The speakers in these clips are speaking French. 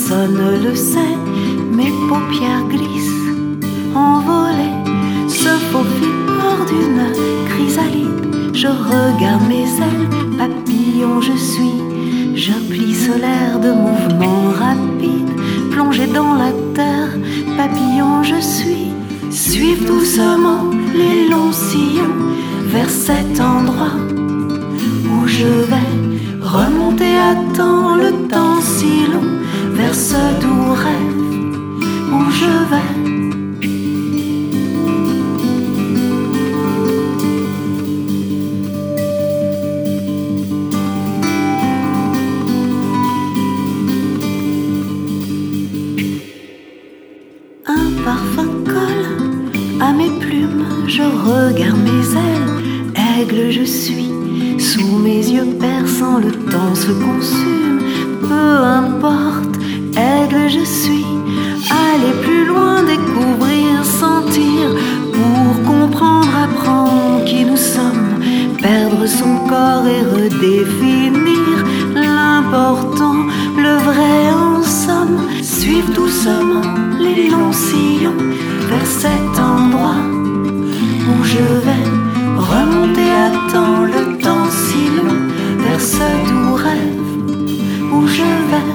personne ne le sait. Mes paupières glissent, envolées, se faufilent hors d'une chrysalide. Je regarde mes ailes, papillon je suis. Je plisse l'air de mouvements rapides, plongé dans la terre, papillon je suis. Suivre doucement les longs sillons vers cet endroit où je vais remonter à temps, le temps si long, vers ce doux rêve où je vais. Un parfum colle à mes plumes, je regarde mes ailes, aigle je suis. Sous mes yeux perçants, le temps se consume. Peu importe, aigle je suis. Aller plus loin, découvrir, sentir, pour comprendre, apprendre qui nous sommes. Perdre son corps et redéfinir l'important, le vrai en somme. Suivre doucement les longs sillons vers cet endroit où je vais remonter à temps, le temps si long, vers ce doux rêve où je vais.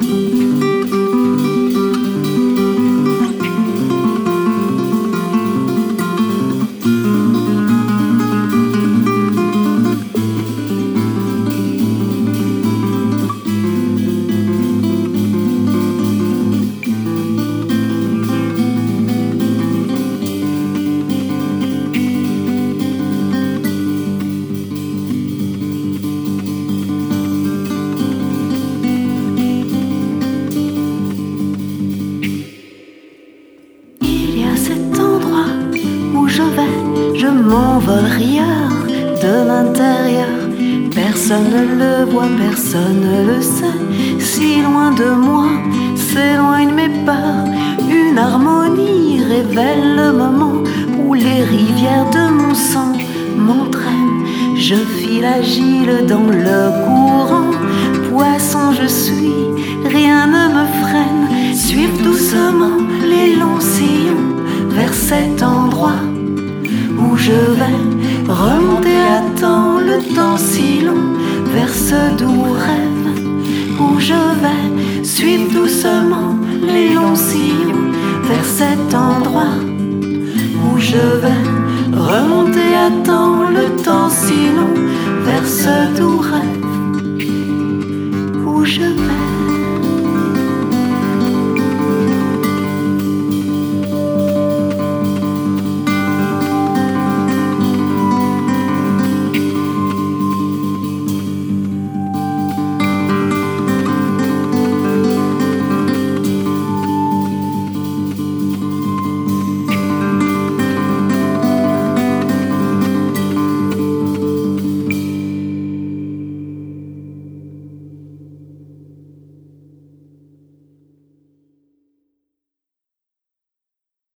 Je m'envole rieur de l'intérieur. Personne ne le voit, personne ne le sait. Si loin de moi s'éloignent mes peurs. Une harmonie révèle le moment où les rivières de mon sang m'entraînent. Je file agile dans le courant. Poisson je suis, rien ne me freine. Suivre doucement les longs sillons vers cet endroit où je vais remonter à temps, le temps si long, vers ce doux rêve où je vais suivre doucement les longs sillons vers cet endroit où je vais remonter à temps, le temps si long, vers ce doux rêve.